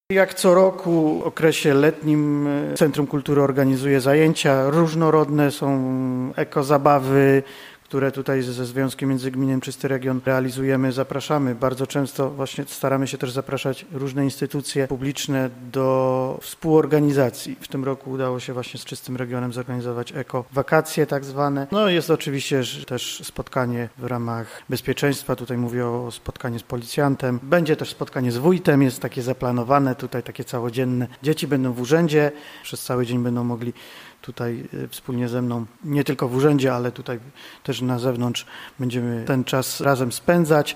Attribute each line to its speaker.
Speaker 1: Jak co roku w okresie letnim Centrum Kultury organizuje zajęcia różnorodne, są ekozabawy, które tutaj ze Związkiem Międzygminnym Czysty Region realizujemy, zapraszamy. Bardzo często właśnie staramy się też zapraszać różne instytucje publiczne do współorganizacji. W tym roku udało się właśnie z Czystym Regionem zorganizować eko-wakacje tak zwane. No jest oczywiście też spotkanie w ramach bezpieczeństwa. Tutaj mówię o spotkaniu z policjantem. Będzie też spotkanie z wójtem, jest takie zaplanowane, tutaj takie całodzienne. Dzieci będą w urzędzie, przez cały dzień będą mogli tutaj wspólnie ze mną, nie tylko w urzędzie, ale tutaj też na zewnątrz będziemy ten czas razem spędzać.